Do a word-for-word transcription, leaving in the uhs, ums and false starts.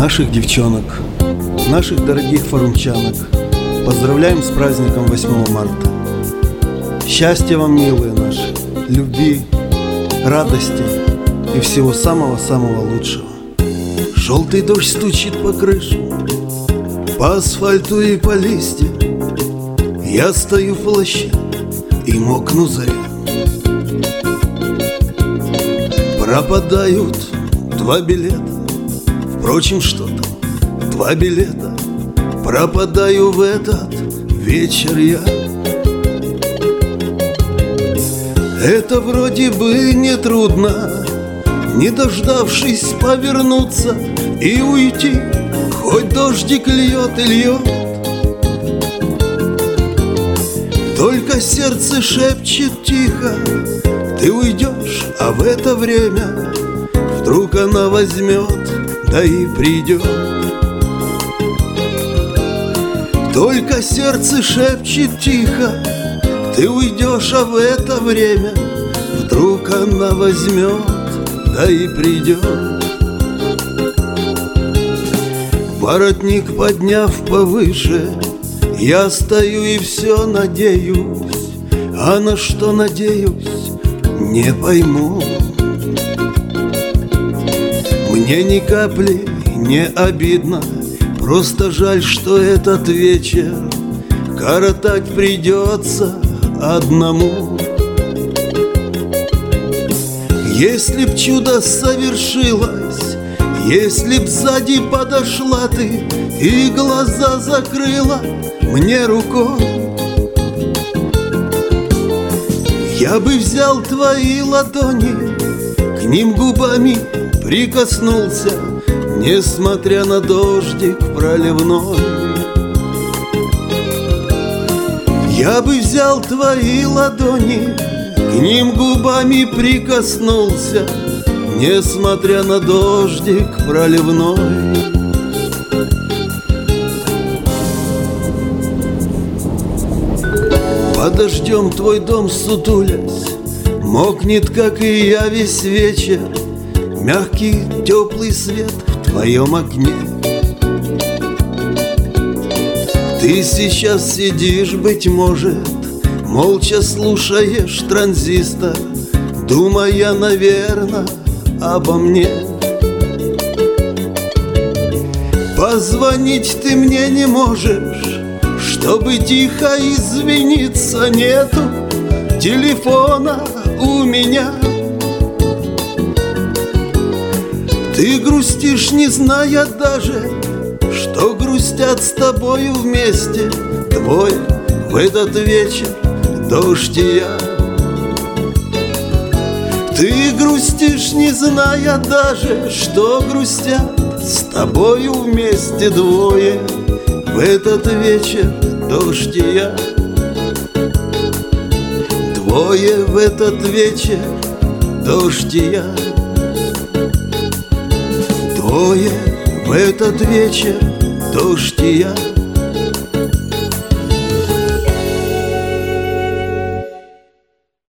Наших девчонок, наших дорогих форумчанок поздравляем с праздником восьмого марта. Счастья вам, милые наши, любви, радости и всего самого-самого лучшего. Желтый дождь стучит по крышам, по асфальту и по листьям. Я стою в плаще и мокну зря. Пропадают два билета. Впрочем, что там, два билета. Пропадаю в этот вечер я. Это вроде бы не трудно, не дождавшись повернуться и уйти, хоть дождик льет и льет. Только сердце шепчет тихо: ты уйдешь, а в это время вдруг она возьмет, да и придет. Только сердце шепчет тихо: ты уйдешь, а в это время вдруг она возьмет, да и придет. Воротник подняв повыше, я стою и все надеюсь, а на что надеюсь, не пойму. Мне ни капли не обидно, просто жаль, что этот вечер коротать придется одному. Если б чудо совершилось, если б сзади подошла ты и глаза закрыла мне рукой, я бы взял твои ладони, к ним губами прикоснулся, несмотря на дождик проливной. Я бы взял твои ладони, к ним губами прикоснулся, несмотря на дождик проливной. Под дождем твой дом сутулясь мокнет, как и я, весь вечер. Мягкий теплый свет в твоем окне. Ты сейчас сидишь, быть может, молча слушаешь транзистор, думая, наверно, обо мне. Позвонить ты мне не можешь, чтобы тихо извиниться. Нету телефона у меня. Ты грустишь, не зная даже, что грустят с тобою вместе двое в этот вечер, дождь и я. Ты грустишь, не зная даже, что грустят с тобою вместе двое в этот вечер, дождь и я. Двое в этот вечер, дождь и я. Двое в этот вечер, дождь и я.